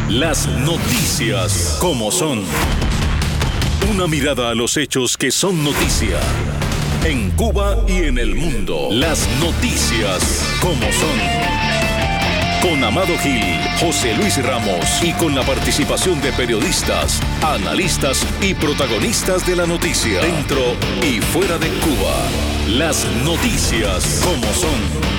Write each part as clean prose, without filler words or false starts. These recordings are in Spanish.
Las noticias como son. Una mirada a los hechos que son noticia. En Cuba y en el mundo. Las noticias como son. Con Amado Gil, José Luis Ramos y con la participación de periodistas, analistas y protagonistas de la noticia. Dentro y fuera de Cuba. Las noticias como son.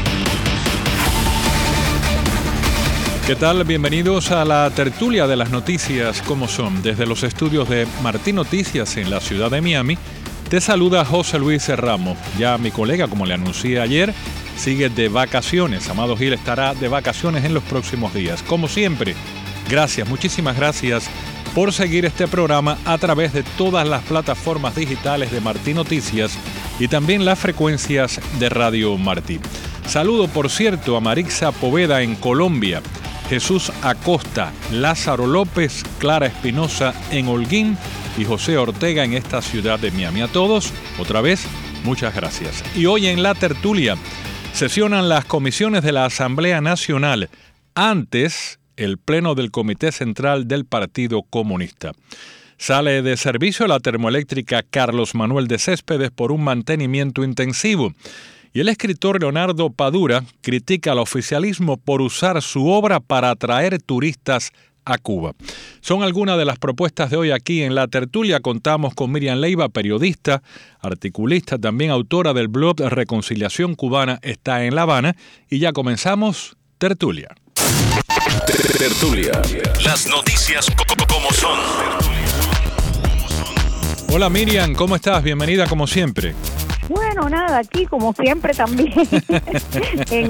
¿Qué tal? Bienvenidos a la tertulia de las noticias como son. Desde los estudios de Martín Noticias en la ciudad de Miami, te saluda José Luis Ramos. Ya mi colega, como le anuncié ayer, sigue de vacaciones. Amado Gil estará de vacaciones en los próximos días. Como siempre, gracias, muchísimas gracias por seguir este programa a través de todas las plataformas digitales de Martín Noticias y también las frecuencias de Radio Martín. Saludo, por cierto, a Marixa Poveda en Colombia, Jesús Acosta, Lázaro López, Clara Espinosa en Holguín y José Ortega en esta ciudad de Miami. A todos, otra vez, muchas gracias. Y hoy en la tertulia sesionan las comisiones de la Asamblea Nacional, antes el pleno del Comité Central del Partido Comunista. Sale de servicio la termoeléctrica Carlos Manuel de Céspedes por un mantenimiento intensivo. Y el escritor Leonardo Padura critica al oficialismo por usar su obra para atraer turistas a Cuba. Son algunas de las propuestas de hoy aquí en la tertulia. Contamos con Miriam Leiva, periodista, articulista, también autora del blog Reconciliación Cubana está en La Habana. Y ya comenzamos Tertulia. Tertulia. Las noticias como son. Hola Miriam, ¿cómo estás? Bienvenida como siempre. Bueno, nada, aquí como siempre también en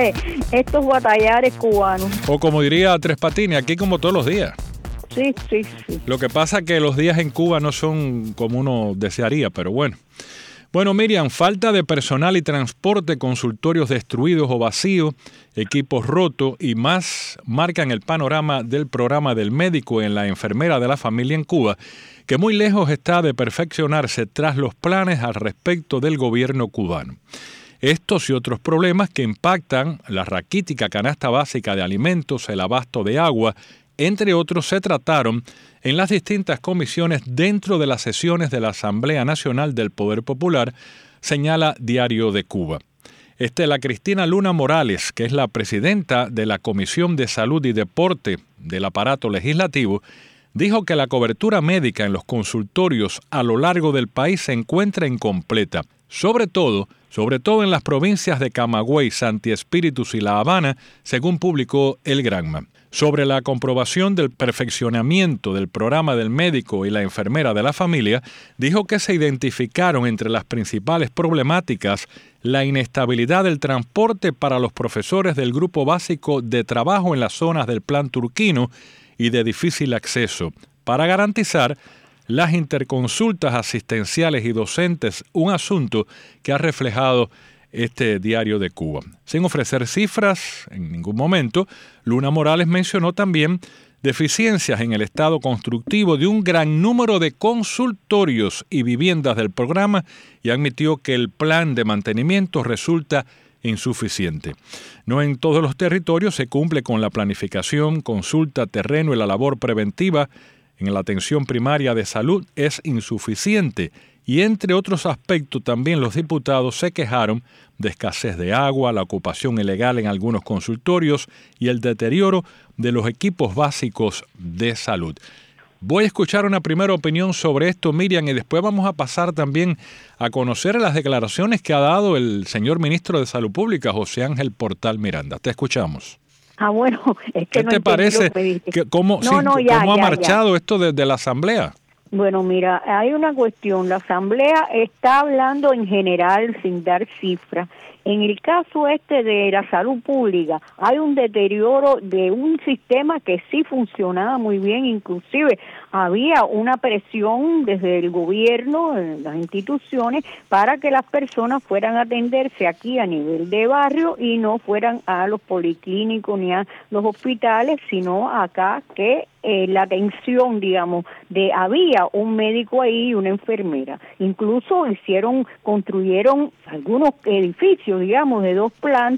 estos batallares cubanos. O como diría Tres Patines, aquí como todos los días. Sí. Lo que pasa es que los días en Cuba no son como uno desearía, pero bueno. Bueno, Miriam, falta de personal y transporte, consultorios destruidos o vacíos, equipos rotos y más marcan el panorama del programa del médico en la enfermera de la familia en Cuba, que muy lejos está de perfeccionarse tras los planes al respecto del gobierno cubano. Estos y otros problemas que impactan la raquítica canasta básica de alimentos, el abasto de agua, entre otros, se trataron en las distintas comisiones dentro de las sesiones de la Asamblea Nacional del Poder Popular, señala Diario de Cuba. Estela Cristina Luna Morales, que es la presidenta de la Comisión de Salud y Deporte del aparato legislativo, dijo que la cobertura médica en los consultorios a lo largo del país se encuentra incompleta, sobre todo en las provincias de Camagüey, Santi Espíritus y La Habana, según publicó el Granma. Sobre la comprobación del perfeccionamiento del programa del médico y la enfermera de la familia, dijo que se identificaron entre las principales problemáticas la inestabilidad del transporte para los profesores del grupo básico de trabajo en las zonas del Plan Turquino y de difícil acceso, para garantizar las interconsultas asistenciales y docentes, un asunto que ha reflejado este Diario de Cuba. Sin ofrecer cifras en ningún momento, Luna Morales mencionó también deficiencias en el estado constructivo de un gran número de consultorios y viviendas del programa y admitió que el plan de mantenimiento resulta insuficiente. No en todos los territorios se cumple con la planificación, consulta, terreno y la labor preventiva en la atención primaria de salud es insuficiente y entre otros aspectos también los diputados se quejaron de escasez de agua, la ocupación ilegal en algunos consultorios y el deterioro de los equipos básicos de salud. Voy a escuchar una primera opinión sobre esto, Miriam, y después vamos a pasar también a conocer las declaraciones que ha dado el señor ministro de Salud Pública, José Ángel Portal Miranda. Te escuchamos. Bueno, es que ¿Qué te parece? ¿Cómo ha marchado esto desde la Asamblea? Bueno, mira, hay una cuestión. La Asamblea está hablando en general sin dar cifras. En el caso de la salud pública, hay un deterioro de un sistema que sí funcionaba muy bien, inclusive había una presión desde el gobierno, las instituciones, para que las personas fueran a atenderse aquí a nivel de barrio y no fueran a los policlínicos ni a los hospitales, sino acá que la atención, digamos, había un médico ahí y una enfermera. Incluso construyeron algunos edificios, digamos, de 2 plantas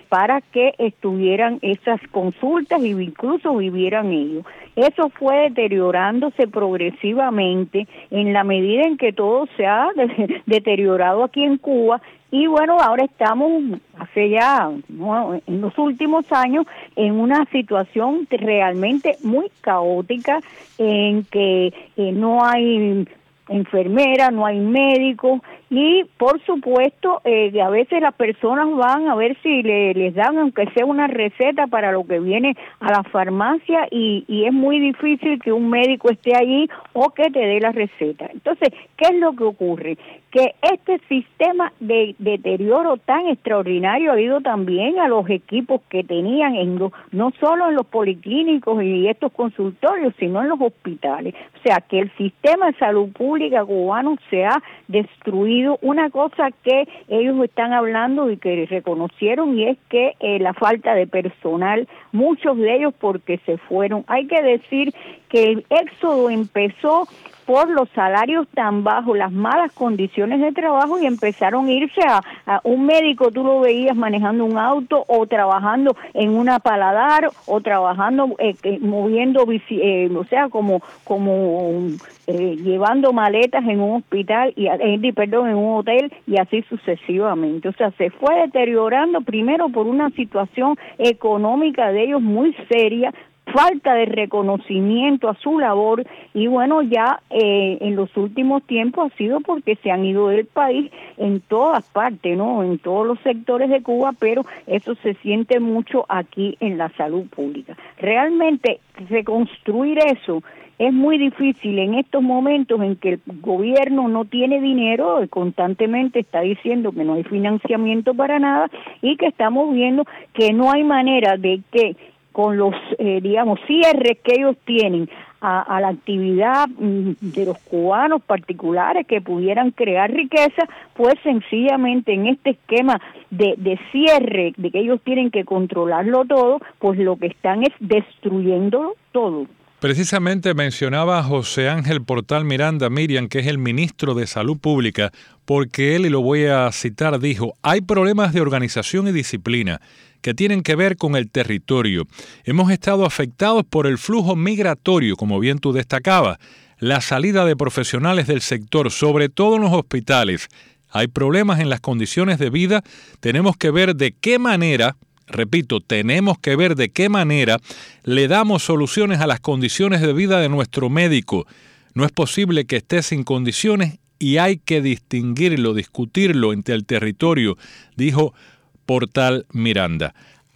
para que estuvieran esas consultas y incluso vivieran ellos. Eso fue deteriorándose progresivamente en la medida en que todo se ha deteriorado aquí en Cuba. Y bueno, ahora estamos, hace ya, en los últimos años, en una situación realmente muy caótica, en que no hay enfermera, no hay médico, y por supuesto a veces las personas van a ver si les dan aunque sea una receta para lo que viene a la farmacia, y es muy difícil que un médico esté allí o que te dé la receta. Entonces, ¿qué es lo que ocurre? Que este sistema de deterioro tan extraordinario ha ido también a los equipos que tenían no solo en los policlínicos y estos consultorios, sino en los hospitales. O sea, que el sistema de salud pública cubano se ha destruido. Una cosa que ellos están hablando y que reconocieron, y es que la falta de personal, muchos de ellos porque se fueron. Hay que decir que el éxodo empezó por los salarios tan bajos, las malas condiciones de trabajo, y empezaron a irse a un médico, tú lo veías manejando un auto o trabajando en una paladar o trabajando moviendo, o sea, como llevando maletas en un hospital, en un hotel, y así sucesivamente. O sea, se fue deteriorando primero por una situación económica de ellos muy seria, falta de reconocimiento a su labor, y bueno, ya en los últimos tiempos ha sido porque se han ido del país en todas partes, ¿no? En todos los sectores de Cuba, pero eso se siente mucho aquí en la salud pública. Realmente reconstruir eso es muy difícil en estos momentos en que el gobierno no tiene dinero, constantemente está diciendo que no hay financiamiento para nada, y que estamos viendo que no hay manera de que con los, cierres que ellos tienen a la actividad de los cubanos particulares que pudieran crear riqueza, pues sencillamente en este esquema de cierre, de que ellos tienen que controlarlo todo, pues lo que están es destruyéndolo todo. Precisamente mencionaba José Ángel Portal Miranda, Miriam, que es el ministro de Salud Pública, porque él, y lo voy a citar, dijo: hay problemas de organización y disciplina que tienen que ver con el territorio. Hemos estado afectados por el flujo migratorio, como bien tú destacabas, la salida de profesionales del sector, sobre todo en los hospitales. Hay problemas en las condiciones de vida. Tenemos que ver de qué manera, repito, tenemos que ver de qué manera le damos soluciones a las condiciones de vida de nuestro médico. No es posible que esté sin condiciones y hay que distinguirlo, discutirlo entre el territorio, dijo Portal Miranda.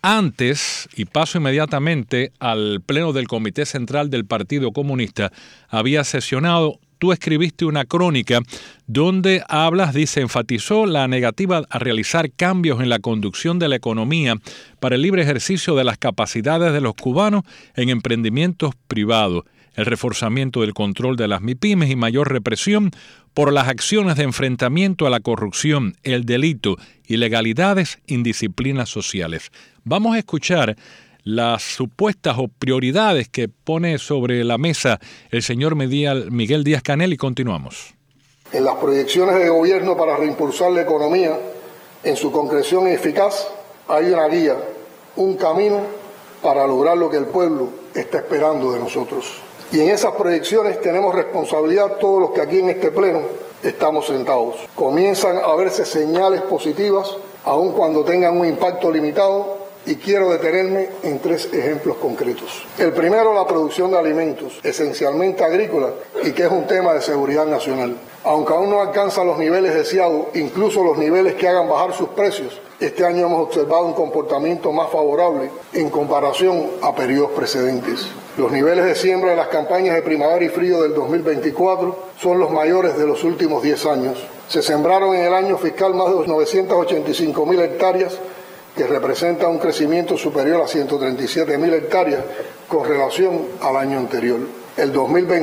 Antes, y paso inmediatamente al pleno del Comité Central del Partido Comunista, había sesionado. Tú escribiste una crónica donde enfatizó la negativa a realizar cambios en la conducción de la economía para el libre ejercicio de las capacidades de los cubanos en emprendimientos privados, el reforzamiento del control de las MIPYMES y mayor represión por las acciones de enfrentamiento a la corrupción, el delito, ilegalidades, indisciplinas sociales. Vamos a escuchar las supuestas o prioridades que pone sobre la mesa el señor Miguel Díaz-Canel, y continuamos. En las proyecciones de gobierno para reimpulsar la economía en su concreción eficaz, hay una guía, un camino para lograr lo que el pueblo está esperando de nosotros. Y en esas proyecciones tenemos responsabilidad todos los que aquí en este pleno estamos sentados. Comienzan a verse señales positivas, aun cuando tengan un impacto limitado, y quiero detenerme en 3 ejemplos concretos. El primero, la producción de alimentos, esencialmente agrícola, y que es un tema de seguridad nacional. Aunque aún no alcanza los niveles deseados, incluso los niveles que hagan bajar sus precios, este año hemos observado un comportamiento más favorable en comparación a periodos precedentes. Los niveles de siembra de las campañas de primavera y frío del 2024 son los mayores de los últimos 10 años. Se sembraron en el año fiscal más de 985.000 hectáreas, que representa un crecimiento superior a 137.000 hectáreas con relación al año anterior. El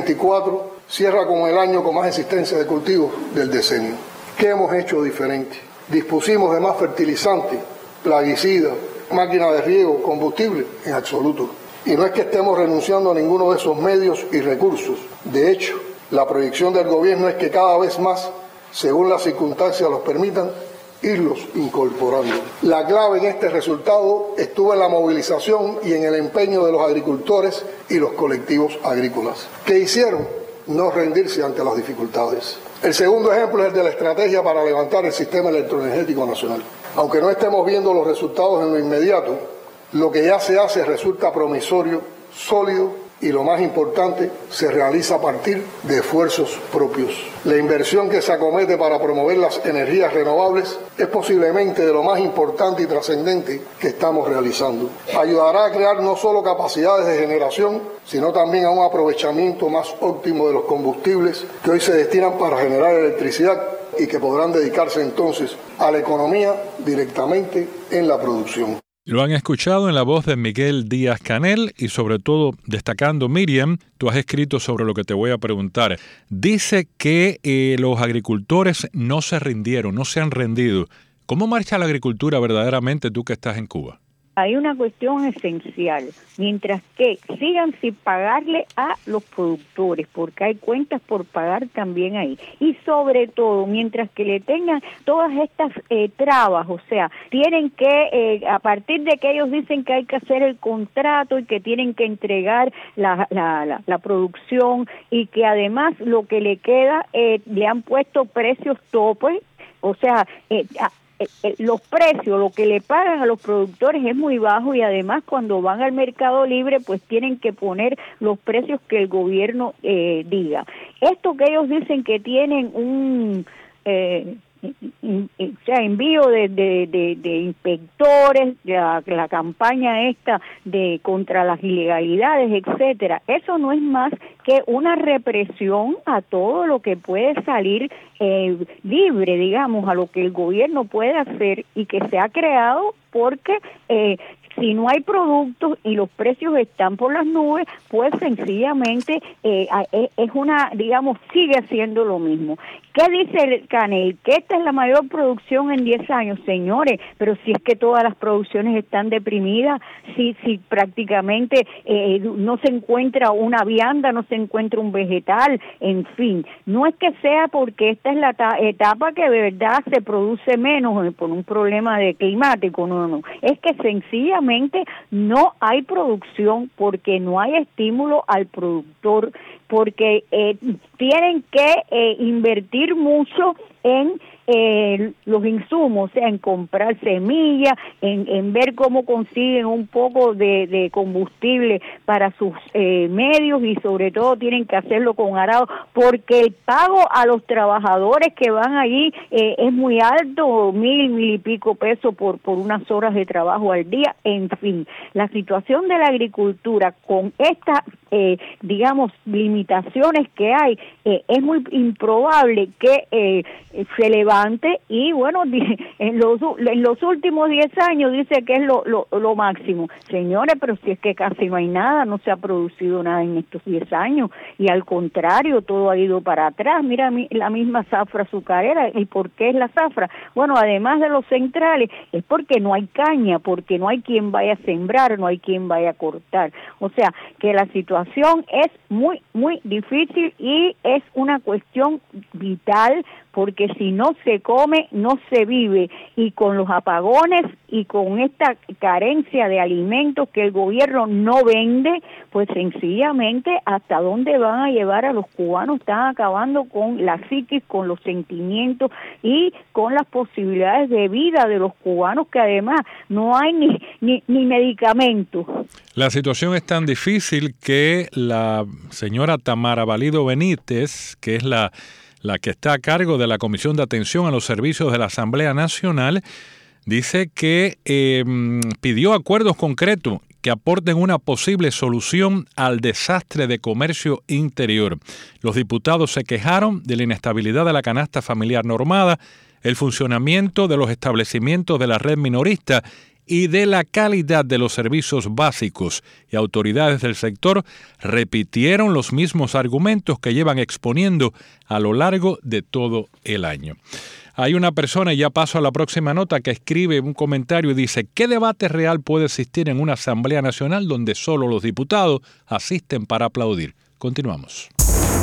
2024 cierra como el año con más existencia de cultivos del decenio. ¿Qué hemos hecho diferente? Dispusimos de más fertilizantes, plaguicidas, máquinas de riego, combustible, en absoluto. Y no es que estemos renunciando a ninguno de esos medios y recursos. De hecho, la proyección del gobierno es que cada vez más, según las circunstancias los permitan, irlos incorporando. La clave en este resultado estuvo en la movilización y en el empeño de los agricultores y los colectivos agrícolas. ¿Qué hicieron? No rendirse ante las dificultades. El segundo ejemplo es el de la estrategia para levantar el sistema electroenergético nacional. Aunque no estemos viendo los resultados en lo inmediato, lo que ya se hace resulta promisorio, sólido y, lo más importante, se realiza a partir de esfuerzos propios. La inversión que se acomete para promover las energías renovables es posiblemente de lo más importante y trascendente que estamos realizando. Ayudará a crear no solo capacidades de generación, sino también a un aprovechamiento más óptimo de los combustibles que hoy se destinan para generar electricidad y que podrán dedicarse entonces a la economía directamente en la producción. Lo han escuchado en la voz de Miguel Díaz-Canel y sobre todo destacando, Miriam, tú has escrito sobre lo que te voy a preguntar. Dice que los agricultores no se rindieron, no se han rendido. ¿Cómo marcha la agricultura verdaderamente tú que estás en Cuba? Hay una cuestión esencial, mientras que sigan sin pagarle a los productores, porque hay cuentas por pagar también ahí, y sobre todo, mientras que le tengan todas estas trabas, o sea, tienen que, a partir de que ellos dicen que hay que hacer el contrato y que tienen que entregar la producción y que además lo que le queda, le han puesto precios topes, o sea, los precios, lo que le pagan a los productores es muy bajo y además cuando van al mercado libre pues tienen que poner los precios que el gobierno diga. Esto que ellos dicen que tienen un envío de inspectores, la campaña esta de contra las ilegalidades, etcétera, eso no es más que una represión a todo lo que puede salir libre, digamos, a lo que el gobierno puede hacer y que se ha creado porque si no hay productos y los precios están por las nubes, pues sencillamente es una, digamos, sigue haciendo lo mismo. ¿Qué dice el Canel? Que esta es la mayor producción en 10 años, señores, pero si es que todas las producciones están deprimidas, si prácticamente no se encuentra una vianda, no se encuentra un vegetal, en fin, no es que sea porque esta es la etapa que de verdad se produce menos por un problema de climático, no, es que sencillamente no hay producción porque no hay estímulo al productor, porque tienen que invertir mucho en los insumos, o sea, en comprar semillas, en ver cómo consiguen un poco de combustible para sus medios y sobre todo tienen que hacerlo con arado porque el pago a los trabajadores que van allí es muy alto, 1,000 y pico pesos por unas horas de trabajo al día. En fin, la situación de la agricultura con estas digamos limitaciones que hay, es muy improbable que se levante y bueno, en los últimos 10 años dice que es lo máximo. Señores, pero si es que casi no hay nada, no se ha producido nada en estos 10 años y al contrario, todo ha ido para atrás. Mira la misma zafra azucarera. ¿Y por qué es la zafra? Bueno, además de los centrales, es porque no hay caña, porque no hay quien vaya a sembrar, no hay quien vaya a cortar. O sea, que la situación es muy, muy difícil y es una cuestión vital porque si no se come, no se vive, y con los apagones y con esta carencia de alimentos que el gobierno no vende, pues sencillamente hasta dónde van a llevar a los cubanos, están acabando con la psiquis, con los sentimientos y con las posibilidades de vida de los cubanos, que además no hay ni medicamentos. La situación es tan difícil que la señora Tamara Valido Benítez, que es la que está a cargo de la Comisión de Atención a los Servicios de la Asamblea Nacional, dice que pidió acuerdos concretos que aporten una posible solución al desastre de comercio interior. Los diputados se quejaron de la inestabilidad de la canasta familiar normada, el funcionamiento de los establecimientos de la red minorista y de la calidad de los servicios básicos, y autoridades del sector repitieron los mismos argumentos que llevan exponiendo a lo largo de todo el año. Hay una persona, y ya paso a la próxima nota, que escribe un comentario y dice: ¿qué debate real puede existir en una Asamblea Nacional donde solo los diputados asisten para aplaudir? Continuamos.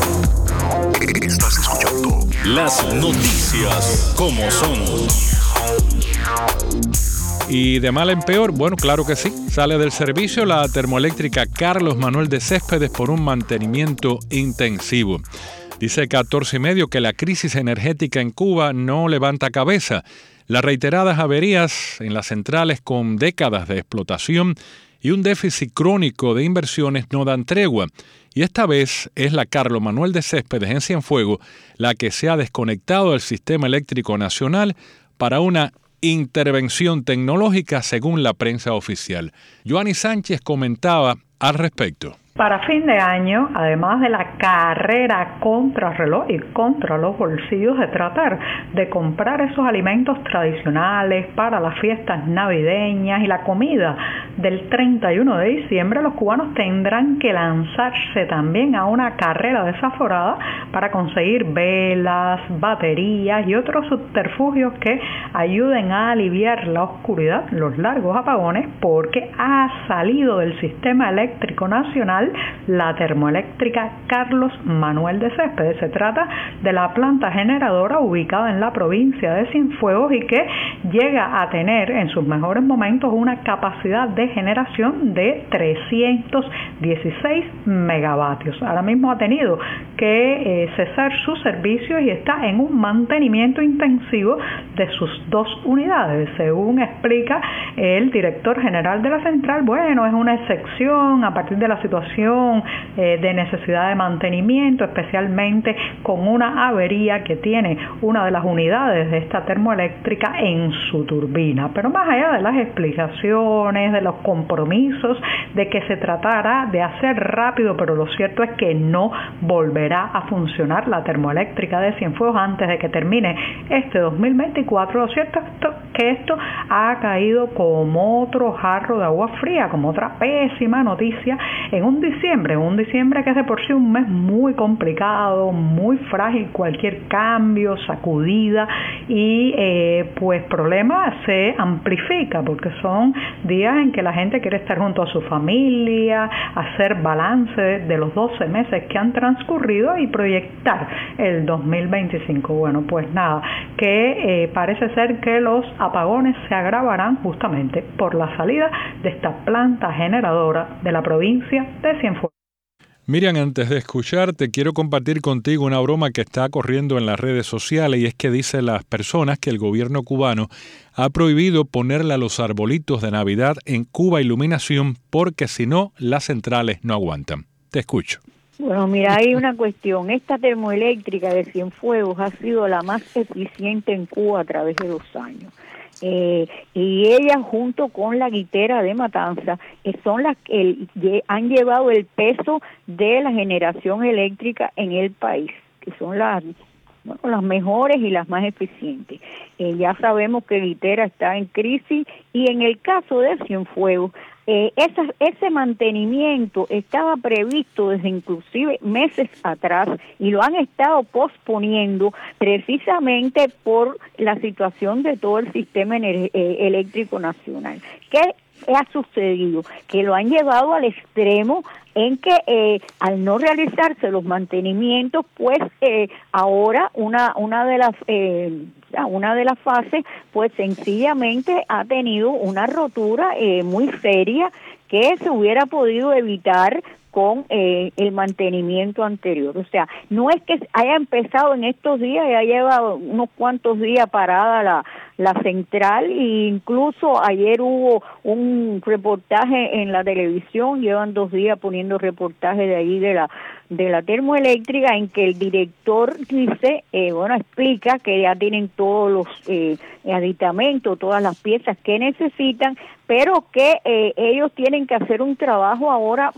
Estás escuchando Las Noticias como son. Y de mal en peor, bueno, claro que sí, sale del servicio la termoeléctrica Carlos Manuel de Céspedes por un mantenimiento intensivo. Dice 14 y medio que la crisis energética en Cuba no levanta cabeza. Las reiteradas averías en las centrales con décadas de explotación y un déficit crónico de inversiones no dan tregua. Y esta vez es la Carlos Manuel de Céspedes en Cienfuegos la que se ha desconectado del sistema eléctrico nacional para una intervención tecnológica según la prensa oficial. Joanny Sánchez comentaba al respecto. Para fin de año, además de la carrera contra reloj y contra los bolsillos de tratar de comprar esos alimentos tradicionales para las fiestas navideñas y la comida del 31 de diciembre, los cubanos tendrán que lanzarse también a una carrera desaforada para conseguir velas, baterías y otros subterfugios que ayuden a aliviar la oscuridad, los largos apagones, porque ha salido del sistema eléctrico nacional la termoeléctrica Carlos Manuel de Céspedes. Se trata de la planta generadora ubicada en la provincia de Cienfuegos y que llega a tener en sus mejores momentos una capacidad de generación de 316 megavatios. Ahora mismo ha tenido que cesar sus servicios y está en un mantenimiento intensivo de sus 2 unidades. Según explica el director general de la central, bueno, es una excepción a partir de la situación de necesidad de mantenimiento, especialmente con una avería que tiene una de las unidades de esta termoeléctrica en su turbina. Pero más allá de las explicaciones, de los compromisos, de que se tratará de hacer rápido, pero lo cierto es que no volverá a funcionar la termoeléctrica de Cienfuegos antes de que termine este 2024. Lo cierto es que esto ha caído como otro jarro de agua fría, como otra pésima noticia en un diciembre que es de por sí un mes muy complicado, muy frágil, cualquier cambio, sacudida y pues problema se amplifica porque son días en que la gente quiere estar junto a su familia, hacer balance de los 12 meses que han transcurrido y proyectar el 2025. Bueno, pues nada, que parece ser que los apagones se agravarán justamente por la salida de esta planta generadora de la provincia de Cienfuegos. Miriam, antes de escucharte, quiero compartir contigo una broma que está corriendo en las redes sociales y es que dicen las personas que el gobierno cubano ha prohibido ponerle a los arbolitos de Navidad en Cuba Iluminación porque si no, las centrales no aguantan. Te escucho. Bueno, mira, hay una cuestión. Esta termoeléctrica de Cienfuegos ha sido la más eficiente en Cuba a través de los años. Y ella junto con la guitera de Matanza son las que han llevado el peso de la generación eléctrica en el país, que son las mejores y las más eficientes. Ya sabemos que Guitera está en crisis y en el caso de Cienfuegos, ese mantenimiento estaba previsto desde inclusive meses atrás y lo han estado posponiendo precisamente por la situación de todo el sistema eléctrico nacional. ¿Qué ha sucedido? Que lo han llevado al extremo en que al no realizarse los mantenimientos, pues ahora una de las fases, pues sencillamente ha tenido una rotura muy seria que se hubiera podido evitar con el mantenimiento anterior. O sea, no es que haya empezado en estos días, ya lleva unos cuantos días parada la central e incluso ayer hubo un reportaje en la televisión, llevan 2 días poniendo reportajes de ahí de la termoeléctrica en que el director dice, explica que ya tienen todos los aditamentos, todas las piezas que necesitan, pero que ellos tienen que hacer un trabajo ahora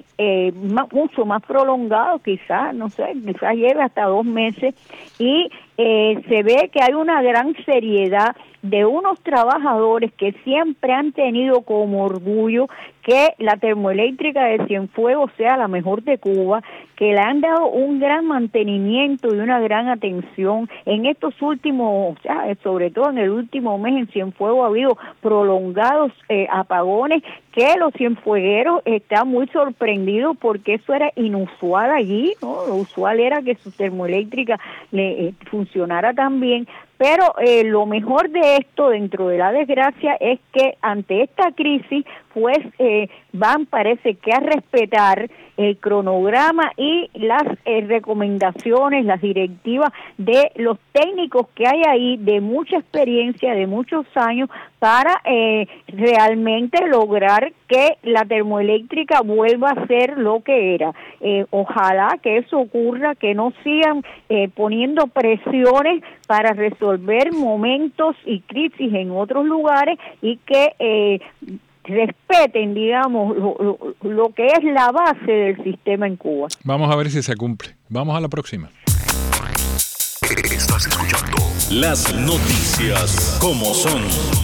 mucho más prolongado, quizás lleve hasta 2 meses y se ve que hay una gran seriedad de unos trabajadores que siempre han tenido como orgullo que la termoeléctrica de Cienfuegos sea la mejor de Cuba, que le han dado un gran mantenimiento y una gran atención en estos últimos, sobre todo en el último mes en Cienfuegos ha habido prolongados apagones que los cienfuegueros están muy sorprendidos porque eso era inusual allí, ¿no? Lo usual era que su termoeléctrica funcionara tan bien, Pero lo mejor de esto, dentro de la desgracia, es que ante esta crisis, pues parece que a respetar el cronograma y las recomendaciones, las directivas de los técnicos que hay ahí, de mucha experiencia, de muchos años, para realmente lograr que la termoeléctrica vuelva a ser lo que era. Ojalá que eso ocurra, que no sigan poniendo presiones para resolver momentos y crisis en otros lugares, y que respeten, digamos, lo que es la base del sistema en Cuba. Vamos a ver si se cumple. Vamos a la próxima. Estás escuchando las noticias como son.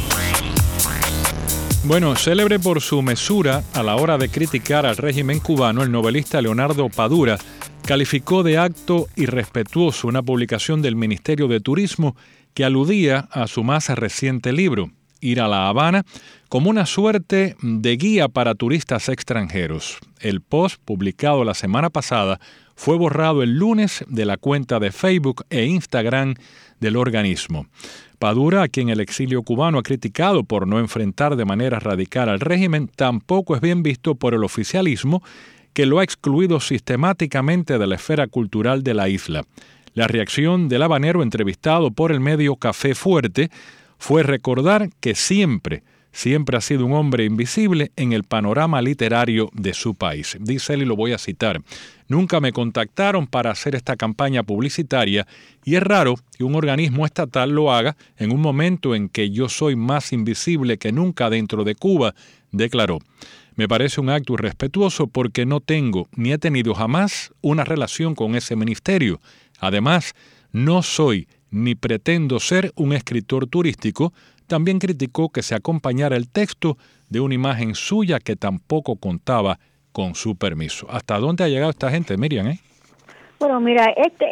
Bueno, célebre por su mesura a la hora de criticar al régimen cubano, el novelista Leonardo Padura calificó de acto irrespetuoso una publicación del Ministerio de Turismo que aludía a su más reciente libro, Ir a La Habana, como una suerte de guía para turistas extranjeros. El post, publicado la semana pasada, fue borrado el lunes de la cuenta de Facebook e Instagram del organismo. Padura, a quien el exilio cubano ha criticado por no enfrentar de manera radical al régimen, tampoco es bien visto por el oficialismo, que lo ha excluido sistemáticamente de la esfera cultural de la isla. La reacción del habanero entrevistado por el medio Café Fuerte fue recordar que siempre ha sido un hombre invisible en el panorama literario de su país. Dice él, y lo voy a citar: nunca me contactaron para hacer esta campaña publicitaria y es raro que un organismo estatal lo haga en un momento en que yo soy más invisible que nunca dentro de Cuba, declaró. Me parece un acto irrespetuoso porque no tengo ni he tenido jamás una relación con ese ministerio. Además, no soy ni pretendo ser un escritor turístico. También criticó que se acompañara el texto de una imagen suya que tampoco contaba con su permiso. ¿Hasta dónde ha llegado esta gente, Miriam? Bueno, mira,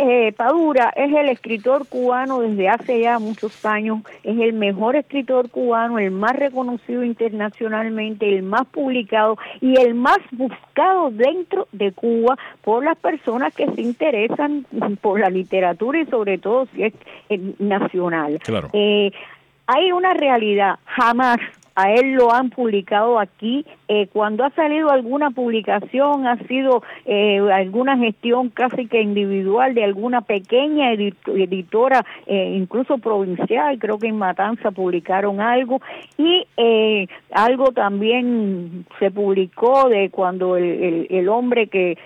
Padura es el escritor cubano desde hace ya muchos años, es el mejor escritor cubano, el más reconocido internacionalmente, el más publicado y el más buscado dentro de Cuba por las personas que se interesan por la literatura y sobre todo si es nacional. Claro. Hay una realidad, jamás a él lo han publicado aquí. Cuando ha salido alguna publicación, ha sido alguna gestión casi que individual de alguna pequeña editora, incluso provincial. Creo que en Matanza publicaron algo, y algo también se publicó de cuando el hombre que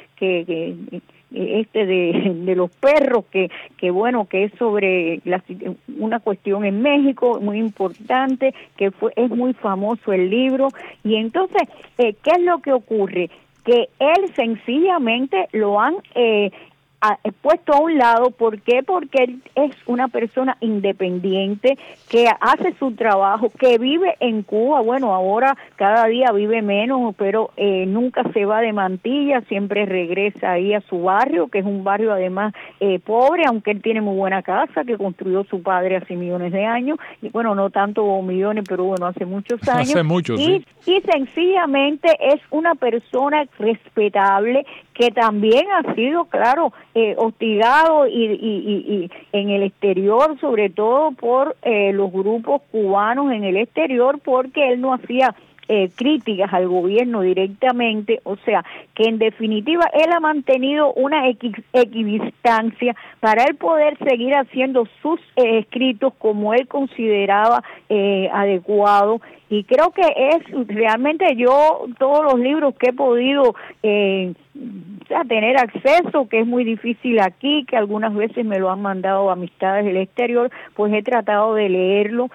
de los perros, que bueno, que es sobre una cuestión en México muy importante, que es muy famoso el libro. Y entonces, ¿qué es lo que ocurre? Que él sencillamente lo han puesto a un lado. ¿Por qué? Porque él es una persona independiente que hace su trabajo, que vive en Cuba. Bueno, ahora cada día vive menos, pero nunca se va de Mantilla, siempre regresa ahí a su barrio, que es un barrio además pobre, aunque él tiene muy buena casa que construyó su padre hace millones de años, y bueno, no tanto millones, pero bueno, hace muchos años. Hace muchos, sí. Y sencillamente es una persona respetable que también ha sido, claro, hostigado y en el exterior, sobre todo por los grupos cubanos en el exterior, porque él no hacía críticas al gobierno directamente. O sea, que en definitiva él ha mantenido una equidistancia para él poder seguir haciendo sus escritos como él consideraba adecuado. Y creo que es realmente, yo todos los libros que he podido tener acceso, que es muy difícil aquí, que algunas veces me lo han mandado amistades del exterior, pues he tratado de leerlo,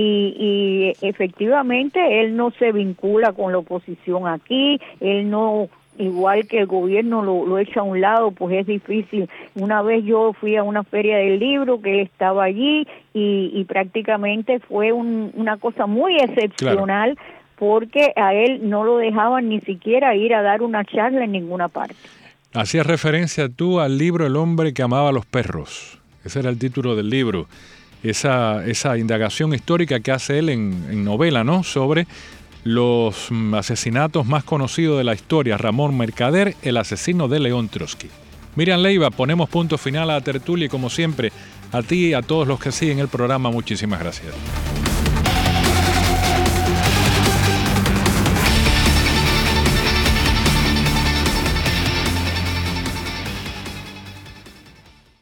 y efectivamente él no se vincula con la oposición aquí, él no, igual que el gobierno lo echa a un lado, pues es difícil. Una vez yo fui a una feria del libro, que él estaba allí, y prácticamente fue una cosa muy excepcional, claro, porque a él no lo dejaban ni siquiera ir a dar una charla en ninguna parte. Hacías referencia tú al libro El hombre que amaba a los perros. Ese era el título del libro. Esa indagación histórica que hace él en novela, ¿no?, sobre los asesinatos más conocidos de la historia. Ramón Mercader, el asesino de León Trotsky. Miriam Leiva, ponemos punto final a la tertulia y como siempre, a ti y a todos los que siguen el programa, muchísimas gracias.